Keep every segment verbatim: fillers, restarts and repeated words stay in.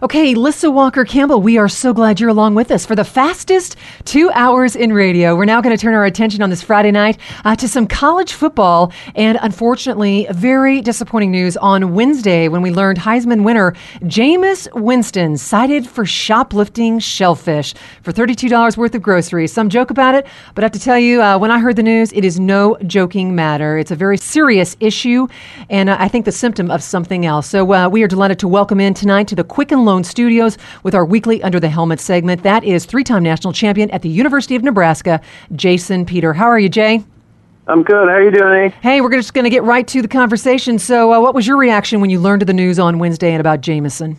Okay, Lissa Walker-Campbell, we are so glad you're along with us for the fastest two hours in radio. We're now going to turn our attention on this Friday night uh, to some college football, and unfortunately, very disappointing news on Wednesday when we learned Heisman winner Jameis Winston cited for shoplifting shellfish for thirty-two dollars worth of groceries. Some joke about it, but I have to tell you, uh, when I heard the news, it is no joking matter. It's a very serious issue, and uh, I think the symptom of something else. So uh, we are delighted to welcome in tonight to the Quicken Loan Studios with our weekly Under the Helmet segment. That is three-time national champion at the University of Nebraska, Jason Peter. How are you, Jay? I'm good. How are you doing? Hey, we're just going to get right to the conversation. So uh, what was your reaction when you learned of the news on Wednesday and about Jameson?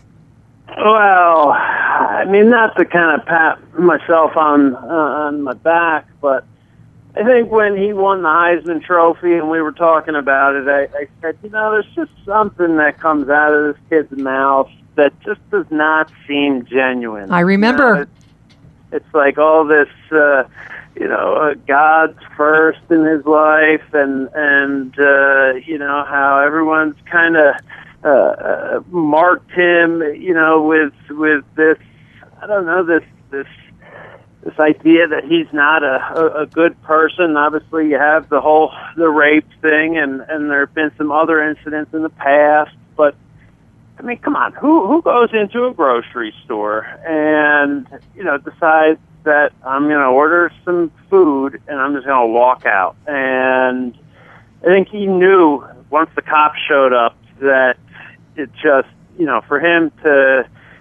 Well, I mean, not to kind of pat myself on uh, on my back, but I think when he won the Heisman Trophy and we were talking about it, I, I said, you know, there's just something that comes out of this kid's mouth that just does not seem genuine. I remember. You know, it's, it's like all this, uh, you know, uh, God's first in his life, and and uh, you know how everyone's kind of uh, uh, marked him, you know, with with this, I don't know, this this. This idea that he's not a, a, a good person. Obviously, you have the whole the rape thing, and, and there have been some other incidents in the past. But I mean, come on, who who goes into a grocery store and you know decides that I'm going to order some food and I'm just going to walk out? And I think he knew once the cops showed up that it just you know for him to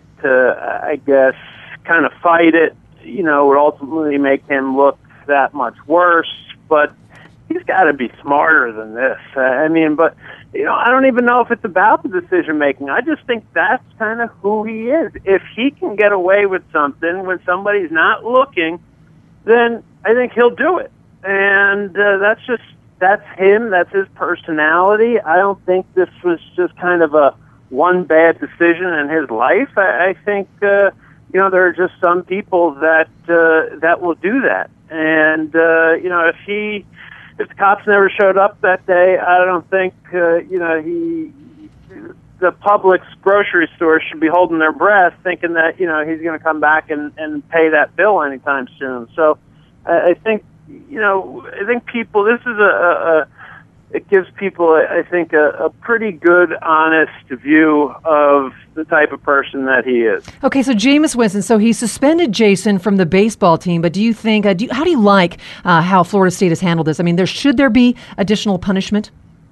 to I guess kind of fight it, you know, would ultimately make him look that much worse. But he's got to be smarter than this. Uh, I mean, but, you know, I don't even know if it's about the decision-making. I just think that's kind of who he is. If he can get away with something when somebody's not looking, then I think he'll do it. And uh, that's just, that's him. That's his personality. I don't think this was just kind of a one bad decision in his life. I, I think... Uh, You know, there are just some people that uh, that will do that, and uh, you know, if he, if the cops never showed up that day, I don't think uh, you know he, the Publix grocery store should be holding their breath, thinking that you know he's going to come back and, and pay that bill anytime soon. So, I, I think you know, I think people. This is a, a, a it gives people, I think, a, a pretty good, honest view of the type of person that he is. Okay, so Jameis Winston, so he suspended Jason from the baseball team, but do you think, uh, do you, how do you like uh, how Florida State has handled this? I mean, there should there be additional punishment?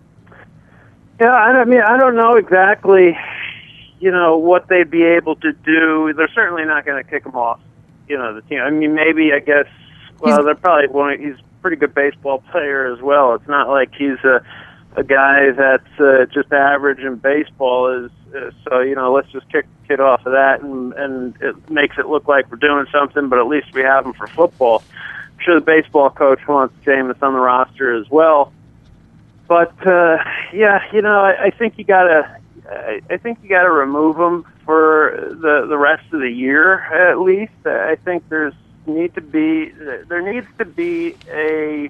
Yeah, I mean, I don't know exactly, you know, what they'd be able to do. They're certainly not going to kick him off, you know, the team. I mean, maybe, I guess, well, he's, they're probably won't. He's pretty good baseball player as well. It's not like he's a a guy that's uh, just average in baseball. Is uh, so you know let's just kick the kid off of that, and and it makes it look like we're doing something. But at least we have him for football. I'm sure the baseball coach wants Jameis on the roster as well. But uh, yeah, you know I, I think you gotta I, I think you gotta remove him for the the rest of the year at least. I think there's need to be there needs to be a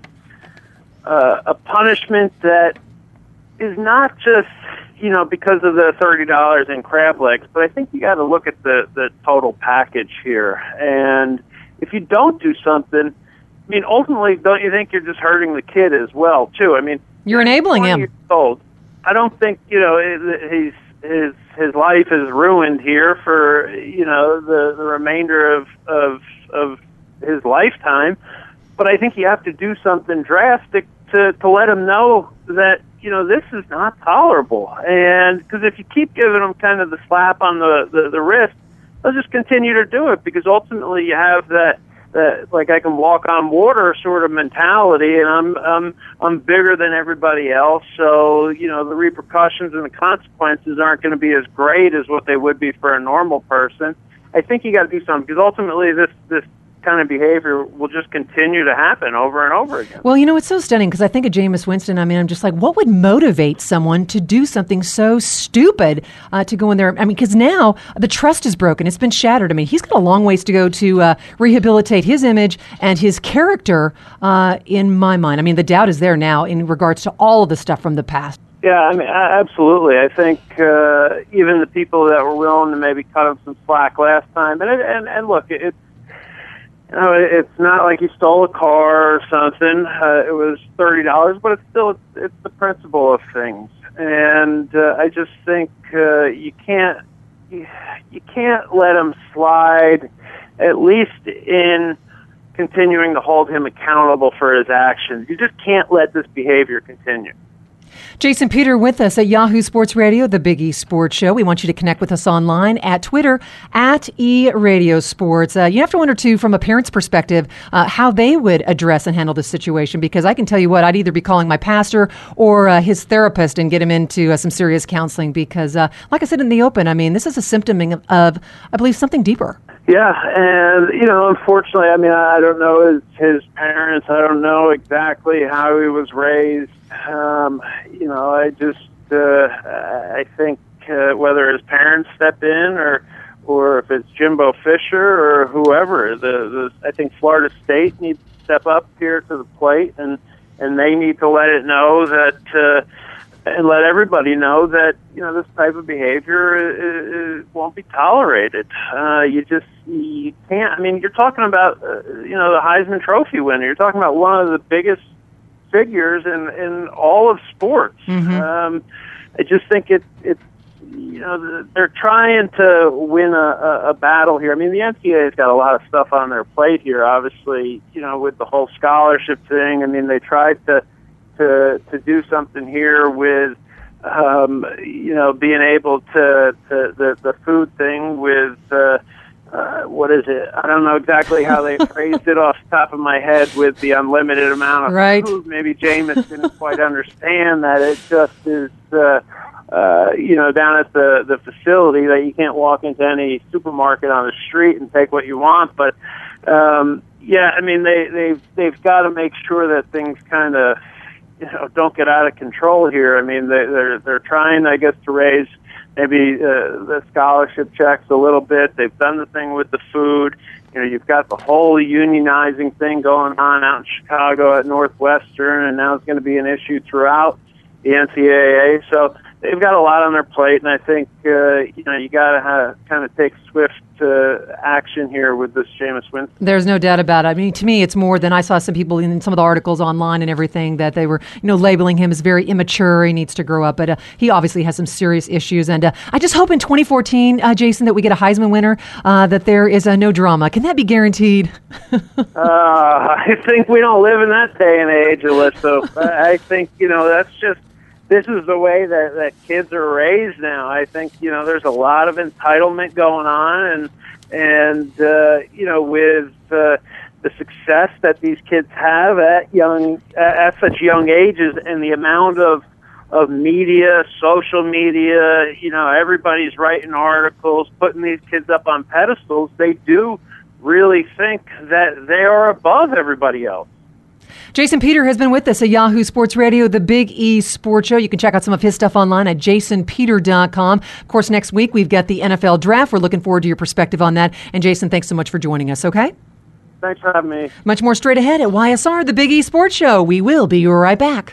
uh, a punishment that is not just you know because of the thirty dollars in crab legs, but I think you got to look at the the total package here. And if you don't do something, I mean, ultimately, don't you think you're just hurting the kid as well too? I mean, you're enabling him. Years old. I don't think you know he's his his life is ruined here for you know the the remainder of of of his lifetime, but I think you have to do something drastic to to let him know that you know this is not tolerable. And because if you keep giving him kind of the slap on the, the the wrist, they'll just continue to do it because ultimately you have that that like I can walk on water sort of mentality, and I'm I'm I'm bigger than everybody else, so you know the repercussions and the consequences aren't going to be as great as what they would be for a normal person. I think you got to do something because ultimately this this kind of behavior will just continue to happen over and over again. Well, you know, it's so stunning because I think of Jameis Winston. I mean, I'm just like, what would motivate someone to do something so stupid uh, to go in there? I mean, because now the trust is broken. It's been shattered. I mean, he's got a long ways to go to uh, rehabilitate his image and his character uh, in my mind. I mean, the doubt is there now in regards to all of the stuff from the past. Yeah, I mean, absolutely. I think uh, even the people that were willing to maybe cut him some slack last time, and it, and and look, it's you know, it's not like he stole a car or something. Uh, it was thirty dollars, but it's still it's, it's the principle of things, and uh, I just think uh, you can't you, you can't let him slide, at least in continuing to hold him accountable for his actions. You just can't let this behavior continue. Jason Peter with us at Yahoo Sports Radio, the Big E Sports Show. We want you to connect with us online at Twitter, at E Radio Sports. Uh, you have to wonder, too, from a parent's perspective, uh, how they would address and handle this situation, because I can tell you what, I'd either be calling my pastor or uh, his therapist and get him into uh, some serious counseling because, uh, like I said in the open, I mean, this is a symptom of, of, I believe, something deeper. Yeah, and, you know, unfortunately, I mean, I don't know his, his parents. I don't know exactly how he was raised. Um, you know, I just, uh, I think uh, whether his parents step in or or if it's Jimbo Fisher or whoever, the, the I think Florida State needs to step up here to the plate, and, and they need to let it know that, uh, and let everybody know that, you know, this type of behavior is, is, won't be tolerated. Uh, you just, you can't, I mean, you're talking about, uh, you know, the Heisman Trophy winner. You're talking about one of the biggest figures in, in all of sports. Mm-hmm. Um, I just think it, it's, you know, they're trying to win a, a, a battle here. I mean, the N C double A's got a lot of stuff on their plate here, obviously, you know, with the whole scholarship thing. I mean, they tried to, to, to do something here with, um, you know, being able to, to the, the food thing with, uh, Uh, what is it? I don't know exactly how they phrased it off the top of my head with the unlimited amount of right. food. Maybe Jameis didn't quite understand that it just is, uh, uh, you know, down at the, the facility that you can't walk into any supermarket on the street and take what you want. But, um, yeah, I mean, they, they've, they've got to make sure that things kind of, you know, don't get out of control here. I mean, they, they're, they're trying, I guess, to raise maybe uh, the scholarship checks a little bit. They've done the thing with the food. You know, you've got the whole unionizing thing going on out in Chicago at Northwestern, and now it's going to be an issue throughout the N C double A. So they've got a lot on their plate, and I think, uh, you know, you got to kind of take swift uh, action here with this Jameis Winston. There's no doubt about it. I mean, to me, it's more than I saw some people in some of the articles online and everything that they were, you know, labeling him as very immature. He needs to grow up, but uh, he obviously has some serious issues. And uh, I just hope in twenty fourteen, uh, Jason, that we get a Heisman winner, uh, that there is uh, no drama. Can that be guaranteed? uh, I think we don't live in that day and age, Alyssa. I think, you know, that's just, this is the way that, that kids are raised now. I think, you know, there's a lot of entitlement going on, and, and uh, you know, with uh, the success that these kids have at young, at such young ages, and the amount of, of media, social media, you know, everybody's writing articles, putting these kids up on pedestals, they do really think that they are above everybody else. Jason Peter has been with us at Yahoo Sports Radio, the Big E Sports Show. You can check out some of his stuff online at jason peter dot com. Of course, next week we've got the N F L Draft. We're looking forward to your perspective on that. And Jason, thanks so much for joining us, okay? Thanks for having me. Much more straight ahead at Y S R, the Big E Sports Show. We will be right back.